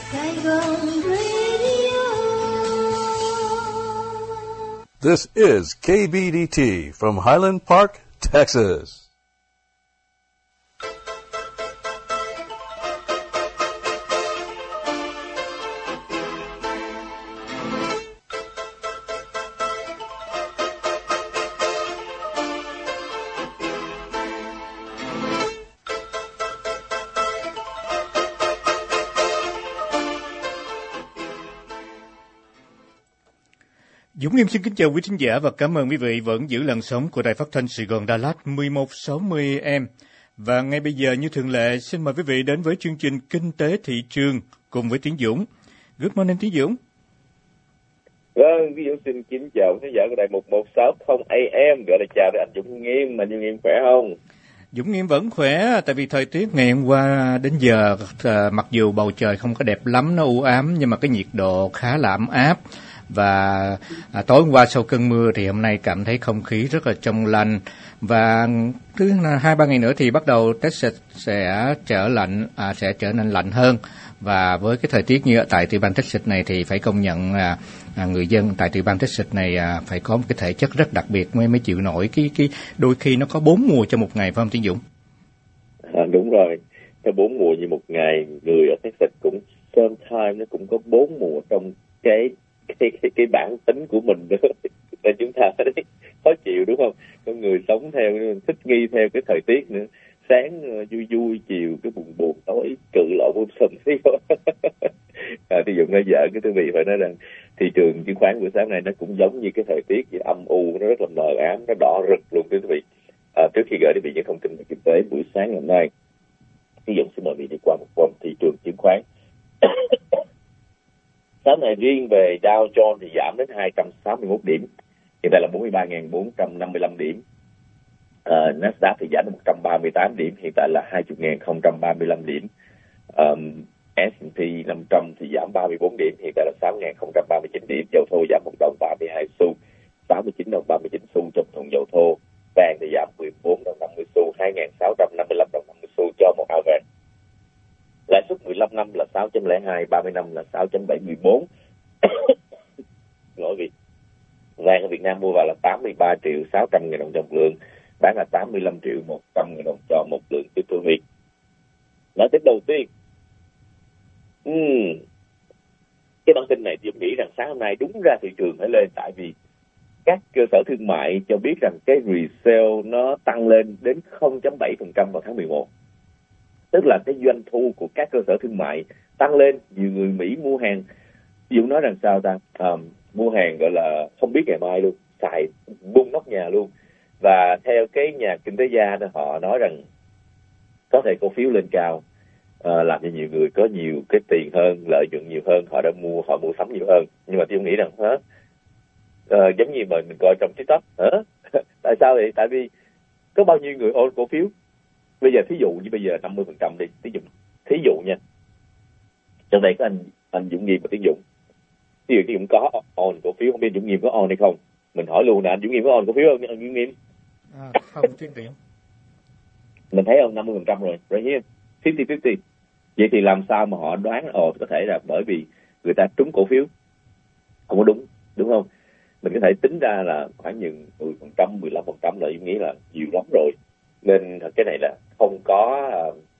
Saigon Radio. This is KBDT from Highland Park, Texas. Dũng Nghiêm xin kính chào quý thính giả và cảm ơn quý vị vẫn giữ làn sóng của Đài Phát thanh Sài Gòn Đà Lạt 1160 AM. Và ngay bây giờ như thường lệ, xin mời quý vị đến với chương trình Kinh tế thị trường cùng với Tiến Dũng. Good morning Tiến Dũng. Vâng, Tiến Dũng xin kính chào khán giả của Đài 1160 AM, gọi là chào anh Dũng Nghiêm, anh Dũng Nghiêm khỏe không? Dũng Nghiêm vẫn khỏe, tại vì thời tiết ngày hôm qua đến giờ mặc dù bầu trời không có đẹp lắm, nó u ám nhưng mà cái nhiệt độ khá là ấm áp. Và tối hôm qua sau cơn mưa thì hôm nay cảm thấy không khí rất là trong lành. Và thứ 2-3 ngày nữa thì bắt đầu Texas sẽ trở nên lạnh hơn. Và với cái thời tiết như tại tiểu bang Texas này thì phải công nhận người dân tại tiểu bang Texas này phải có một cái thể chất rất đặc biệt mới chịu nổi cái đôi khi nó có 4 mùa trong một ngày, phải không Tiến Dũng? Đúng rồi, theo 4 mùa như một ngày, người ở Texas cũng sometimes nó cũng có 4 mùa trong cái bản tính của mình nữa. Nên chúng ta khó chịu đúng không? Con người sống theo thích nghi theo cái thời tiết nữa. Sáng vui vui, chiều cái buồn buồn, tối cự lộ bơm sầm xí. Thì Dũng nói giỡn cái quý vị phải nói rằng thị trường chứng khoán buổi sáng này nó cũng giống như cái thời tiết gì âm u, nó rất là mờ ám, nó đỏ rực luôn quý vị. Trước khi gửi đến quý vị những thông tin về kinh tế buổi sáng ngày hôm nay, thì Dũng xin mời quý vị đi qua một vòng thị trường chứng khoán. Sáng nay riêng về Dow Jones thì giảm đến 261 điểm, hiện tại là 43.455 điểm. Nasdaq thì giảm đến 138 điểm, hiện tại là 20.035 điểm. S&P 500 thì giảm 34 điểm, hiện tại là 6.039 điểm. Dầu thô giảm 1 đồng 32 xu, 69 đồng 39 xu trong thùng dầu thô. Vàng thì giảm 14 đồng 50 xu, 2.655 đồng 50 xu cho một ao vàng. Lãi suất 15 năm là 6.02, 30 năm là 6.74. Lỗi vì vàng ở Việt Nam mua vào là 83 triệu 600 ngàn đồng cho một lượng, bán là 85 triệu 100 ngàn đồng cho một lượng tiếp thu Việt. Nói tiếp đầu tiên, cái bản tin này thì tôi nghĩ rằng sáng hôm nay đúng ra thị trường phải lên, tại vì các cơ sở thương mại cho biết rằng cái resale nó tăng lên đến 0.7% vào tháng 11. Tức là cái doanh thu của các cơ sở thương mại tăng lên, nhiều người Mỹ mua hàng. Dũng nói rằng sao ta? Mua hàng gọi là không biết ngày mai luôn, xài bung nóc nhà luôn. Và theo cái nhà kinh tế gia đó, họ nói rằng có thể cổ phiếu lên cao, làm cho nhiều người có nhiều cái tiền hơn, lợi nhuận nhiều hơn, họ mua sắm nhiều hơn. Nhưng mà tôi nghĩ rằng giống như mình coi trong TikTok, tại sao vậy? Tại vì có bao nhiêu người own cổ phiếu. Bây giờ thí dụ như bây giờ 50% đi, thí dụ nha. Trong đây có anh Dũng Nghiêm và Tiến Dũng. Thí dụ Tiến Dũng có own cổ phiếu, không biết Dũng Nghiêm có own hay không. Mình hỏi luôn nè, anh Dũng Nghiêm có own cổ phiếu không, anh Dũng Nghiêm? Không, Tiến Dũng. Mình thấy ông 50% rồi, right here, 50-50. Vậy thì làm sao mà họ đoán có thể là bởi vì người ta trúng cổ phiếu? Không có đúng không? Mình có thể tính ra là khoảng những 10%, 15% là Dũng nghĩ là nhiều lắm rồi. Nên cái này là không có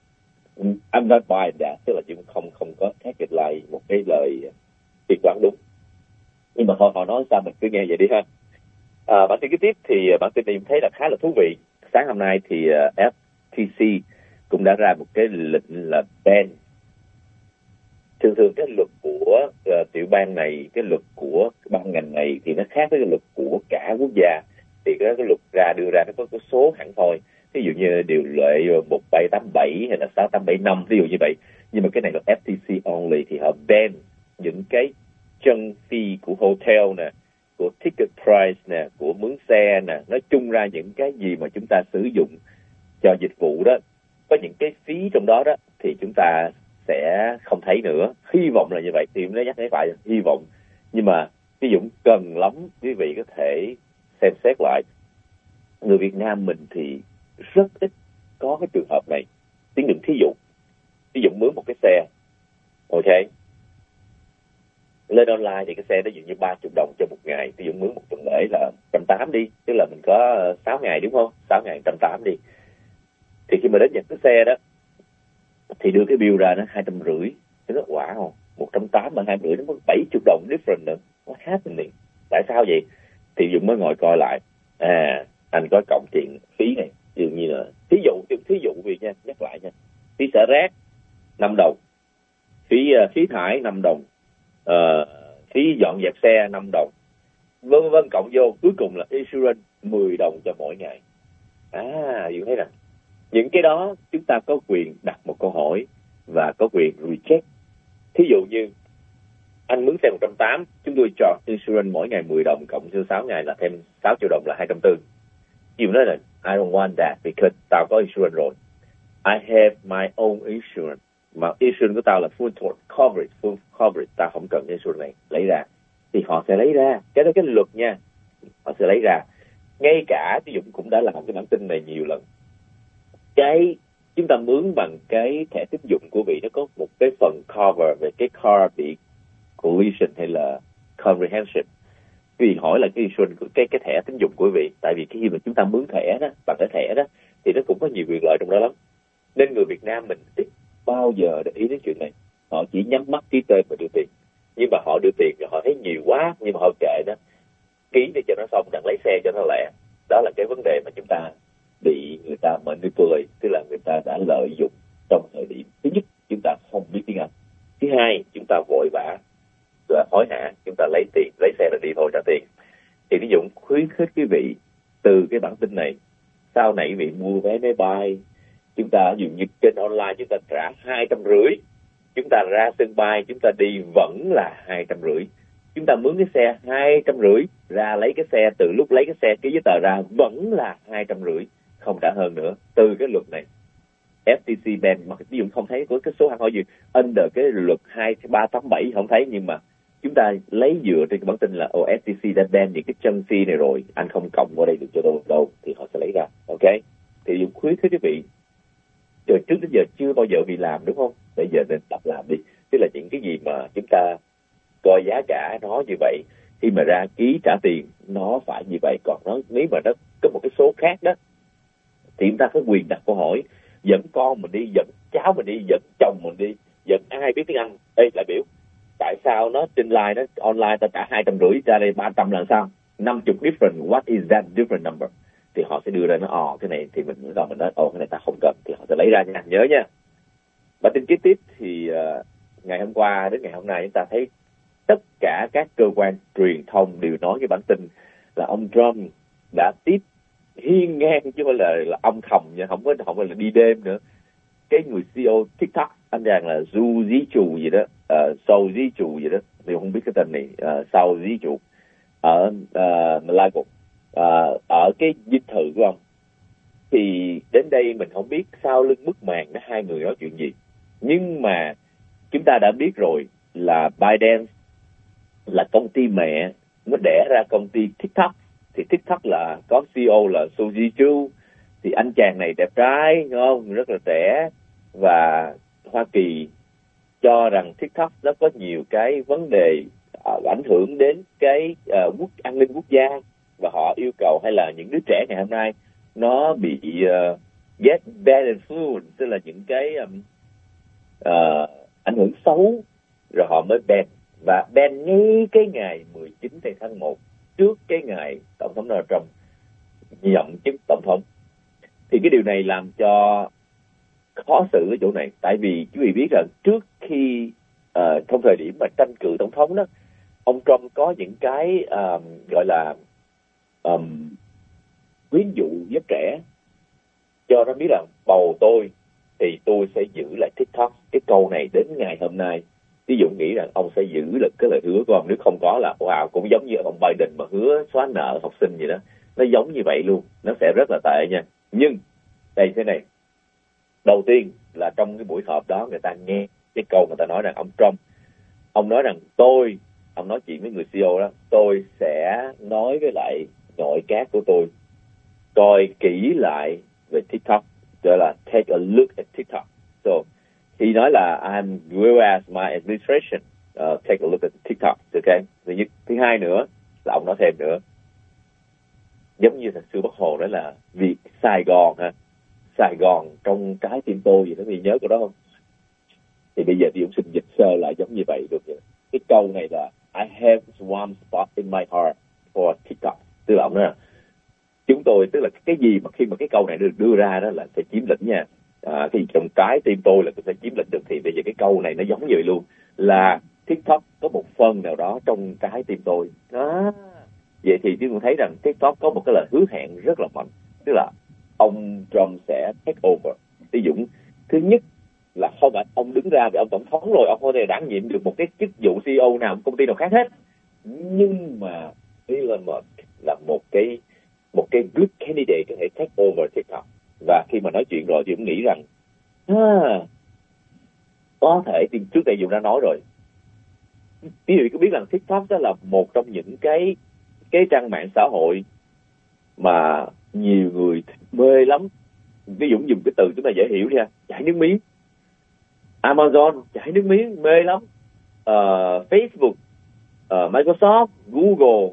I'm not buying that, tức là chúng không có target lại một cái lời tiên đoán đúng. Nhưng mà họ nói sao mình cứ nghe vậy đi ha. Bản tin kế tiếp thì bản tin này thấy là khá là thú vị. Sáng hôm nay thì FTC cũng đã ra một cái lệnh là ban. Thường cái luật của tiểu bang này, cái luật của ban ngành này thì nó khác với cái luật của cả quốc gia. Thì cái luật đưa ra nó có cái số hẳn thôi. Ví dụ như điều lệ 1787 hay là 6875, ví dụ như vậy. Nhưng mà cái này là FTC only, thì họ ban những cái chân fee của hotel nè, của ticket price nè, của mướn xe nè, nói chung ra những cái gì mà chúng ta sử dụng cho dịch vụ đó, có những cái phí trong đó thì chúng ta sẽ không thấy nữa. Hy vọng là như vậy, thì nó nhắc thấy phải hy vọng. Nhưng mà ví dụ cần lắm quý vị có thể xem xét lại. Người Việt Nam mình thì rất ít có cái trường hợp này. Tiếng đừng thí dụ mướn một cái xe, ok, bên online thì cái xe đó dụ như 30 đồng cho một ngày, ví dụ mướn một tuần lễ là 180 đi, tức là mình có 6 ngày đúng không? 6 ngày 180 đi. Thì khi mà đến nhận cái xe đó thì đưa cái bill ra nó 250. Nó rất wow, 180 mà 250 nó có 70 đồng different nữa. What happening? Tại sao vậy? Thì Dũng mới ngồi coi lại. Anh có cộng tiền phí này, dường như là thí dụ vì nha, nhắc lại nha. Phí xả rác 5 đồng, phí thải 5 đồng, phí dọn dẹp xe 5 đồng, vân vân cộng vô, cuối cùng là insurance 10 đồng cho mỗi ngày. Dũng thấy rằng những cái đó chúng ta có quyền đặt một câu hỏi và có quyền reject. Thí dụ như anh mướn xe 180, chúng tôi cho insurance mỗi ngày 10 đồng cộng cho 6 ngày là thêm 6 triệu đồng là 240. Dũng nói là I don't want that because tao có insurance rồi. I have my own insurance. Mà insurance của tao là full coverage, tao không cần insurance này, lấy ra. Thì họ sẽ lấy ra, cái đó cái luật nha, họ sẽ lấy ra. Ngay cả ví dụ cũng đã làm cái bản tin này nhiều lần. Cái chúng ta mướn bằng cái thẻ tín dụng của vị nó có một cái phần cover về cái car bị collision hay là comprehensive. Vì hỏi là cái insurance của cái thẻ tín dụng của vị, tại vì khi mà chúng ta mướn thẻ đó, bằng cái thẻ đó thì nó cũng có nhiều quyền lợi trong đó lắm. Nên người Việt Nam mình ít bao giờ để ý đến chuyện này. Họ chỉ nhắm mắt ký tên và đưa tiền. Nhưng mà họ đưa tiền rồi họ thấy nhiều quá, nhưng mà họ kệ đó, ký để cho nó xong, đặng lấy xe cho nó lẹ. Đó là cái vấn đề mà chúng ta bị người ta manipulate, tức là người ta đã lợi dụng trong thời điểm. Thứ nhất, chúng ta không biết tiếng Anh. Thứ hai, chúng ta vội vã và hối hả, chúng ta lấy tiền, lấy xe rồi đi thôi, trả tiền. Thì ví dụ khuyến khích quý vị từ cái bản tin này, sau này quý vị mua vé máy bay, chúng ta dùng như trên online chúng ta trả 250, chúng ta ra sân bay chúng ta đi vẫn là 250, chúng ta mướn cái xe 250, ra lấy cái xe, từ lúc lấy cái xe ký giấy tờ ra vẫn là 250, không trả hơn nữa. Từ cái luật này FTC ban, mà ví dụ không thấy có cái số hàng hỏi gì under cái luật 2387 không thấy, nhưng mà chúng ta lấy dựa trên cái bản tin là FTC đã ban những cái chân fee này rồi, anh không cộng vào đây được cho tôi đâu, thì họ sẽ lấy ra. Ok, thì dùng khuyến khích quý vị từ trước đến giờ chưa bao giờ bị làm, đúng không? Bây giờ nên tập làm đi. Tức là những cái gì mà chúng ta coi giá cả nó như vậy, khi mà ra ký trả tiền nó phải như vậy. Còn nó nếu mà nó có một cái số khác đó thì chúng ta có quyền đặt câu hỏi, dẫn con mình đi, dẫn cháu mình đi, dẫn chồng mình đi, dẫn ai biết tiếng Anh. Ê lại biểu, tại sao nó trên line, nó online ta trả 250, ra đây 300 là sao? 50 different, what is that different number? Thì họ sẽ đưa ra nó, cái này thì mình nói cái này ta không cần, thì họ sẽ lấy ra nha, nhớ nha. Bản tin kế tiếp thì ngày hôm qua đến ngày hôm nay chúng ta thấy tất cả các cơ quan truyền thông đều nói cái bản tin là ông Trump đã tiếp hiên ngang, chứ không phải là âm thầm nha, không phải là đi đêm nữa. Cái người CEO TikTok, anh rằng là Du Dí Chù gì đó, Sầu Dí Chù gì đó, thì không biết cái tên này, Sầu Dí Chù ở Malaysia, ở cái dinh thự của ông. Thì đến đây mình không biết sau lưng bức màn đó hai người nói chuyện gì, nhưng mà chúng ta đã biết rồi là Biden là công ty mẹ, nó đẻ ra công ty TikTok. Thì TikTok là có CEO là Suzy Chu. Thì anh chàng này đẹp trai, đúng không? Rất là trẻ. Và Hoa Kỳ cho rằng TikTok nó có nhiều cái vấn đề ảnh hưởng đến cái an ninh quốc gia. Và họ yêu cầu, hay là những đứa trẻ ngày hôm nay nó bị get bad influence, tức là những cái ảnh hưởng xấu, rồi họ mới ban. Và ban ngay cái ngày 19 tháng 1, trước cái ngày Tổng thống Donald Trump nhậm chức Tổng thống. Thì cái điều này làm cho khó xử ở chỗ này. Tại vì quý vị biết rằng trước khi trong thời điểm mà tranh cử Tổng thống đó, ông Trump có những cái gọi là quyến dụ rất trẻ, cho nó biết rằng bầu tôi thì tôi sẽ giữ lại TikTok. Cái câu này đến ngày hôm nay, ví dụ nghĩ rằng ông sẽ giữ được cái lời hứa của ông, nếu không có là wow, cũng giống như ông Biden mà hứa xóa nợ học sinh vậy đó, nó giống như vậy luôn, nó sẽ rất là tệ nha. Nhưng đây thế này, đầu tiên là trong cái buổi họp đó người ta nghe cái câu người ta nói rằng ông Trump, ông nói rằng ông nói chuyện với người CEO đó, tôi sẽ nói với lại nội các của tôi coi kỹ lại về TikTok, gọi là take a look at TikTok. So he nói là I will ask my administration take a look at TikTok, okay? Thứ nhất. Thứ hai nữa là ông nói thêm nữa, giống như thật sư Bắc Hồ đó là việc Sài Gòn ha, Sài Gòn trong trái tim tôi gì đó, thì nhớ của đó không? Thì bây giờ thì cũng xin dịch sơ lại giống như vậy được. Cái câu này là I have one spot in my heart for TikTok. Tức là ông nói là chúng tôi, tức là cái gì mà khi mà cái câu này được đưa ra đó là phải chiếm lĩnh nha. Thì trong trái tim tôi là tôi phải chiếm lĩnh được, thì bây giờ cái câu này nó giống như vậy luôn, là TikTok có một phần nào đó trong trái tim tôi. Vậy thì chúng tôi thấy rằng TikTok có một cái lời hứa hẹn rất là mạnh, tức là ông Trump sẽ take over. Ví dụ thứ nhất là không phải ông đứng ra vì ông tổng thống rồi, ông không thể đảm nhiệm được một cái chức vụ CEO nào công ty nào khác hết, nhưng mà Elon Musk là một cái good candidate có thể take over TikTok. Và khi mà nói chuyện rồi thì cũng nghĩ rằng có thể, thì trước đây Dũng đã nói rồi, ví dụ có biết rằng TikTok đó là một trong những cái trang mạng xã hội mà nhiều người mê lắm. Ví dụ dùng cái từ chúng ta dễ hiểu đi ha, chảy nước miếng. Amazon chảy nước miếng, mê lắm. Facebook, Microsoft, Google,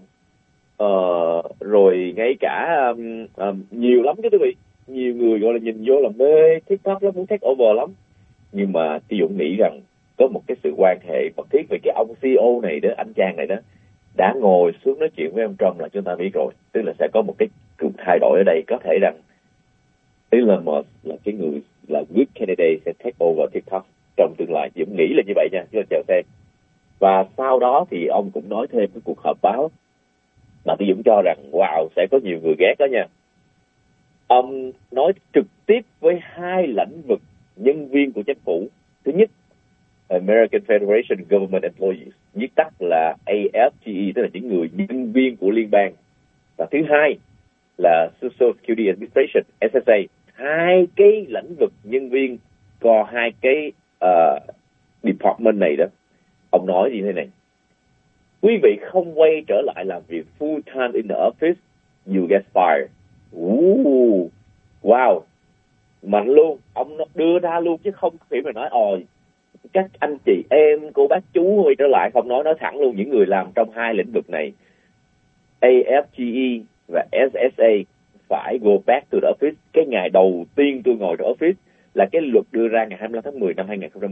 rồi ngay cả nhiều lắm chứ quý vị. Nhiều người gọi là nhìn vô là mê TikTok lắm, muốn take over lắm. Nhưng mà Chí Dũng nghĩ rằng có một cái sự quan hệ mật thiết về cái ông CEO này đó, anh chàng này đó, đã ngồi xuống nói chuyện với ông Trump là chúng ta biết rồi. Tức là sẽ có một cái thay đổi ở đây. Có thể rằng Elon Musk là cái người là good candidate sẽ take over TikTok trong tương lai. Dũng nghĩ là như vậy nha, chúng ta chờ xem. Và sau đó thì ông cũng nói thêm cái cuộc họp báo mà Dũng cho rằng wow, sẽ có nhiều người ghét đó nha. Ông nói trực tiếp với hai lĩnh vực nhân viên của chính phủ. Thứ nhất, American Federation of Government Employees, viết tắt là AFGE, tức là những người nhân viên của liên bang. Và thứ hai là Social Security Administration, SSA. Hai cái lĩnh vực nhân viên có hai cái department này đó. Ông nói như thế này: quý vị không quay trở lại làm việc full time in the office, you get fired. Wow, mạnh luôn. Ông đưa ra luôn chứ không phải mà nói các anh chị em, cô bác chú quay trở lại. Không nói thẳng luôn, những người làm trong hai lĩnh vực này, AFGE và SSA, phải go back to the office. Cái ngày đầu tiên tôi ngồi trong office là cái luật đưa ra ngày 25 tháng 10 năm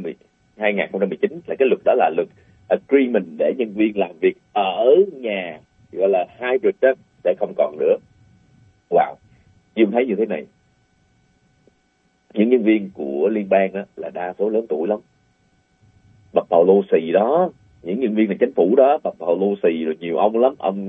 2019, là cái luật đó là luật agreement để nhân viên làm việc ở nhà, gọi là hybrid đó, để không còn nữa. Wow, nhưng thấy như thế này, những nhân viên của liên bang đó là đa số lớn tuổi lắm. Bà Pelosi đó, những nhân viên là chính phủ đó, bà Pelosi rồi nhiều ông lắm, ông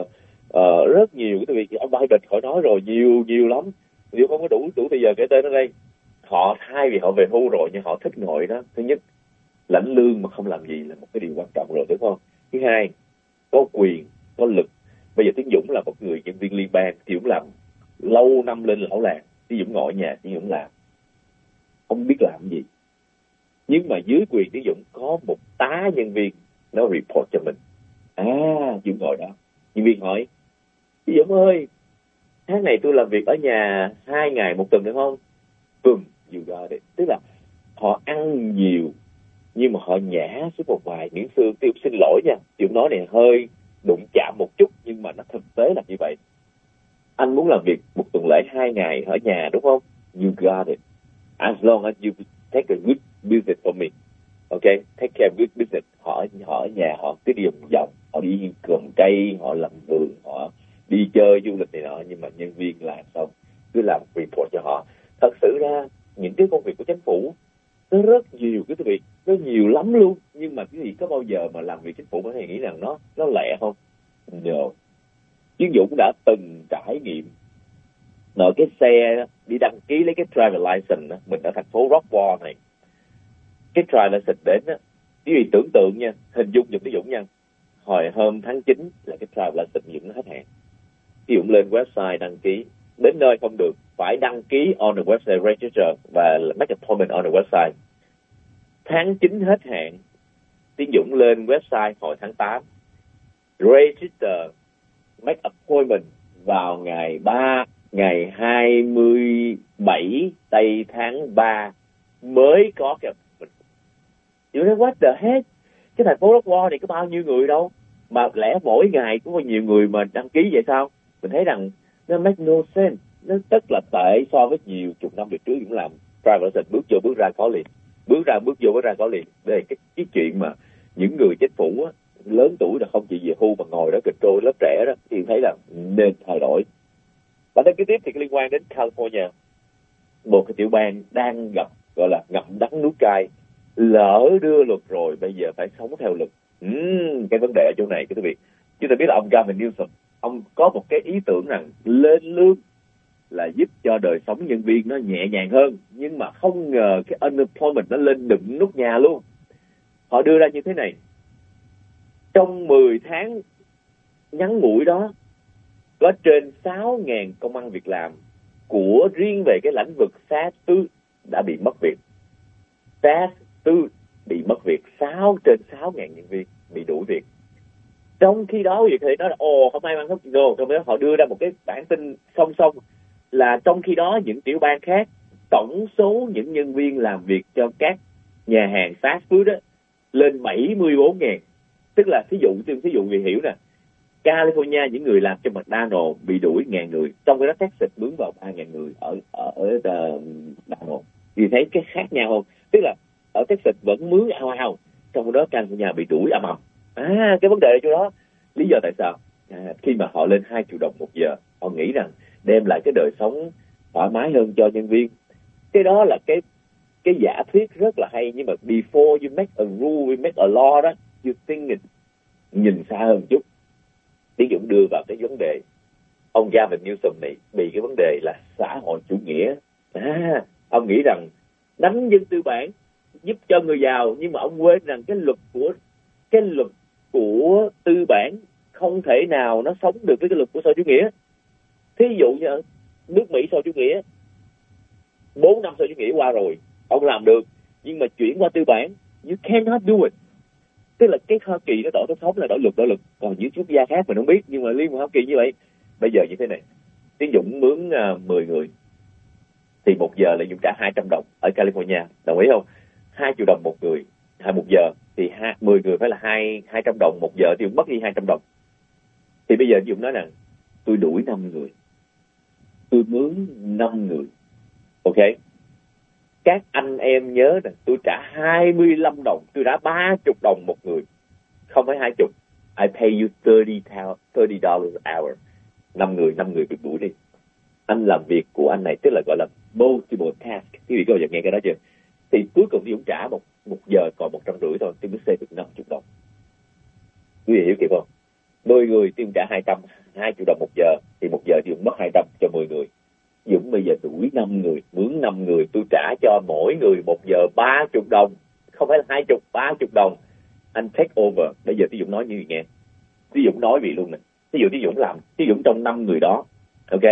rất nhiều. Cái việc ông Biden khỏi nói rồi, nhiều lắm. Nếu không có đủ thời giờ kể tên ở đây. Họ thay vì họ về hưu rồi nhưng họ thích ngồi đó. Thứ nhất, lãnh lương mà không làm gì là một cái điều quan trọng rồi, đúng không? Thứ hai, có quyền, có lực. Bây giờ Tiến Dũng là một người nhân viên liên bang, Tiến Dũng làm lâu năm lên lão làng, Tiến Dũng ngồi ở nhà, Tiến Dũng làm, không biết làm gì. Nhưng mà dưới quyền Tiến Dũng có một tá nhân viên nó report cho mình. Dũng ngồi đó, nhân viên hỏi: Tiến Dũng ơi, tháng này tôi làm việc ở nhà 2 ngày một tuần được không? Boom, you got it. Tức là họ ăn nhiều nhưng mà họ nhả xuống một vài miếng xương. Tôi xin lỗi nha, Dũng nói này hơi đụng chạm một chút, nhưng mà nó thực tế là như vậy. Anh muốn làm việc một tuần lễ 2 ngày ở nhà đúng không? You got it. As long as you take a good business for me. Okay, take care of good business. Họ ở nhà, họ cứ đi vòng, họ đi trồng cây, họ làm vườn, họ đi chơi du lịch này nọ, nhưng mà nhân viên làm xong cứ làm report cho họ. Thật sự ra những cái công việc của chính phủ nó rất nhiều cái việc, nó nhiều lắm luôn. Nhưng mà cái gì có bao giờ mà làm việc chính phủ có thể nghĩ rằng nó lẹ không? No. Chiến Dũng đã từng trải nghiệm nội cái xe đi đăng ký lấy cái driver license đó. Mình ở thành phố Rockwall này, cái driver license đến á, quý vị tưởng tượng nha, hình dung giùm cái Dũng nha, hồi hôm tháng 9 là cái driver license Dũng hết hạn. Cái Dũng lên website đăng ký, đến nơi không được, phải đăng ký on the website, register và make appointment on the website. Tháng 9 hết hạn, Tiến Dũng lên website hồi tháng 8, register, make appointment vào ngày 27 tây tháng 3 mới có cái appointment. You know what the heck? cái thành phố Rockwall này có bao nhiêu người đâu, mà lẽ mỗi ngày cũng có nhiều người mà đăng ký vậy sao? Mình thấy rằng nó make no sense, nó rất là tệ so với nhiều chục năm về trước cũng làm driver license, bước vô bước ra có liền, bước vô bước ra có liền. Đây là cái chuyện mà những người chính phủ á, lớn tuổi là không chỉ về hưu mà ngồi đó control lớp trẻ đó, thì thấy là nên thay đổi. Và đến cái tiếp thì liên quan đến California, một cái tiểu bang đang gặp gọi là ngậm đắng nuốt cay, lỡ đưa luật rồi bây giờ phải sống theo luật. Cái vấn đề ở chỗ này, quý vị, chúng ta biết là ông Gavin Newsom, ông có một cái ý tưởng rằng lên lương là giúp cho đời sống nhân viên nó nhẹ nhàng hơn, nhưng mà không ngờ cái unemployment nó lên đụng nút nhà luôn. Họ đưa ra như thế này: trong 10 tháng ngắn ngủi đó, có trên 6.000 công ăn việc làm của riêng về cái lĩnh vực fast food đã bị mất việc. Fast food bị mất việc, trên 6.000 nhân viên bị đuổi việc. Trong khi đó, việc thì nói là không ai mang thuốc đâu. Trong đó họ đưa ra một cái bản tin song song là trong khi đó những tiểu bang khác, tổng số những nhân viên làm việc cho các nhà hàng fast food đó lên 74.000. Tức là thí dụ vì hiểu nè, California những người làm cho McDonald's bị đuổi 1.000 người, trong khi đó Texas mướn vào 3.000 người ở McDonald's. Vì thấy cái khác nhau không? Tức là ở Texas vẫn mướn ao, trong khi đó California bị đuổi ầm ầm. Cái vấn đề ở chỗ đó, lý do tại sao? Khi mà họ lên 2 triệu đồng một giờ, họ nghĩ rằng đem lại cái đời sống thoải mái hơn cho nhân viên. Cái đó là cái giả thuyết rất là hay, nhưng mà before you make a rule, you make a law đó, you think it, nhìn xa hơn chút. Ví dụ đưa vào cái vấn đề, ông Gavin Newsom này bị cái vấn đề là xã hội chủ nghĩa. Ông nghĩ rằng đánh dân tư bản giúp cho người giàu, nhưng mà ông quên rằng cái luật của tư bản không thể nào nó sống được với cái luật của xã hội chủ nghĩa. Thí dụ như ở nước Mỹ xã hội chủ nghĩa, 4 năm xã hội chủ nghĩa qua rồi, ông làm được, nhưng mà chuyển qua tư bản, you cannot do it. Tức là cái Hoa Kỳ nó đổi tổng thống là đổi luật, còn những quốc gia khác mình không biết, nhưng mà liên quan Hoa Kỳ như vậy. Bây giờ như thế này, Tiến Dũng mướn 10 người thì 1 giờ là Dũng trả 200 đồng ở California, đồng ý không? 2 triệu đồng một người, 1 giờ thì 10 người phải là 200 đồng 1 giờ, thì Dũng mất đi 200 đồng. Thì bây giờ Dũng nói rằng tôi đuổi 5 người, tôi mướn 5 người, ok? Các anh em nhớ rằng tôi trả 25 đồng, tôi trả 30 đồng một người, không phải 20. I pay you $30 an hour. 5 người bị đuổi đi. Anh làm việc của anh này tức là gọi là multiple task. Quý vị có bao giờ nghe cái đó chưa? Thì cuối cùng thì cũng trả một giờ còn 150 thôi, tôi mới save được 50 đồng. Quý vị hiểu kịp không? 10 người tôi trả 2 triệu đồng 1 giờ, thì 1 giờ thì cũng mất 200 cho 10 người. Dũng bây giờ đuổi 5 người, mướn 5 người, tôi trả cho mỗi người 1 giờ 30 đồng, không phải là 20, 30 đồng. Anh take over. Bây giờ Tí Dũng nói như vậy nghe. Tí Dũng nói vì luôn nè. Ví dụ Tí Dũng làm, Tí Dũng trong 5 người đó, ok?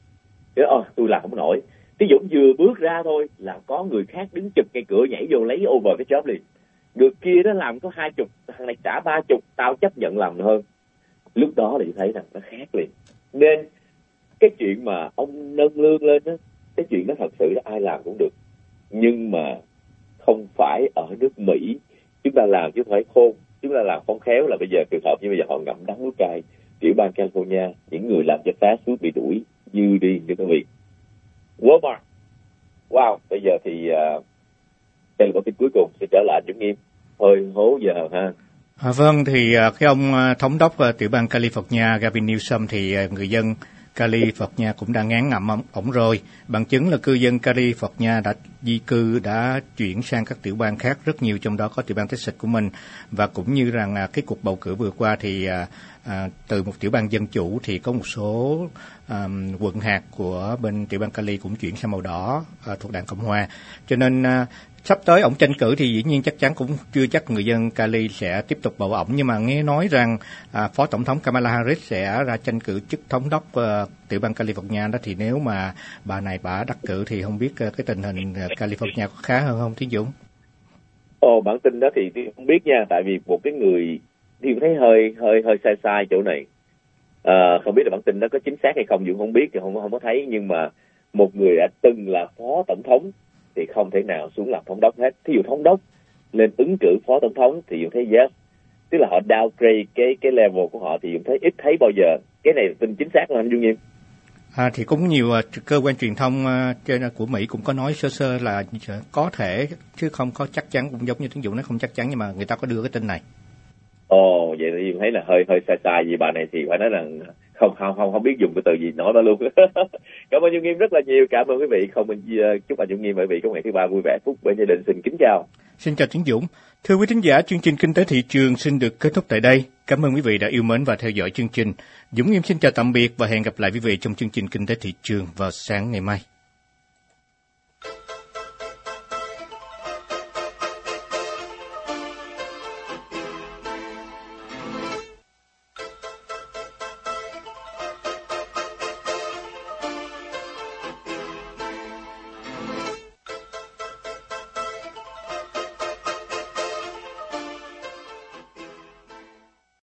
Tôi làm không nổi. Tí Dũng vừa bước ra thôi là có người khác đứng chụp ngay cửa nhảy vô lấy over cái job liền. Người kia đó làm có 20, thằng này trả 30, tao chấp nhận làm hơn. Lúc đó thì thấy rằng nó khác liền. Nên cái chuyện mà ông nâng lương lên đó, cái chuyện đó thật sự là ai làm cũng được, nhưng mà không phải ở nước Mỹ. Chúng ta làm chứ không phải khôn, chúng ta làm không khéo là bây giờ trường hợp như bây giờ họ ngậm đắng nuốt cay. Tiểu bang California, những người làm cho fast food bị đuổi như đi như quý vị. Walmart, wow, bây giờ thì đây là bản tin cuối cùng, sẽ trở lại Dũng Nghiêm, hơi hố giờ ha. Vâng, thì cái ông thống đốc tiểu bang California Gavin Newsom thì người dân California cũng đã ngán ngẩm ổng rồi. Bằng chứng là cư dân California đã di cư, đã chuyển sang các tiểu bang khác rất nhiều, trong đó có tiểu bang Texas của mình. Và cũng như rằng cái cuộc bầu cử vừa qua thì từ một tiểu bang dân chủ thì có một số quận hạt của bên tiểu bang Cali cũng chuyển sang màu đỏ thuộc đảng Cộng hòa. Cho nên sắp tới ổng tranh cử thì dĩ nhiên chắc chắn cũng chưa chắc người dân Cali sẽ tiếp tục bầu ổng, nhưng mà nghe nói rằng Phó Tổng thống Kamala Harris sẽ ra tranh cử chức thống đốc tiểu bang California đó, thì nếu mà bà này đắc cử thì không biết cái tình hình California có khá hơn không Tiến Dũng? Bản tin đó thì không biết nha, tại vì một cái người thì thấy hơi sai chỗ này. Không biết là bản tin đó có chính xác hay không, Dũng không biết thì không có thấy, nhưng mà một người đã từng là phó tổng thống thì không thể nào xuống làm thống đốc hết. Thí dụ thống đốc lên ứng cử phó tổng thống thì Dũng thấy yes. Tức là họ downgrade cái level của họ thì Dũng thấy ít thấy bao giờ. Cái này tin chính xác là anh Dung Nghiêm. Thì cũng nhiều cơ quan truyền thông của Mỹ cũng có nói sơ sơ là có thể chứ không có chắc chắn, cũng giống như Tiến Dũng nói không chắc chắn, nhưng mà người ta có đưa cái tin này. Ồ, vậy thì Dung thấy là hơi sai gì bà này thì phải nói là không biết dùng cái từ gì nói đó luôn. Cảm ơn Dung Nghiêm rất là nhiều, cảm ơn quý vị. Chúc anh Dung Nghiêm và quý vị có ngày thứ ba vui vẻ phúc bên gia đình. Xin kính chào. Xin chào Tiến Dũng. Thưa quý thính giả, chương trình Kinh tế thị trường xin được kết thúc tại đây. Cảm ơn quý vị đã yêu mến và theo dõi chương trình. Dũng Nghiêm xin chào tạm biệt và hẹn gặp lại quý vị trong chương trình Kinh tế thị trường vào sáng ngày mai.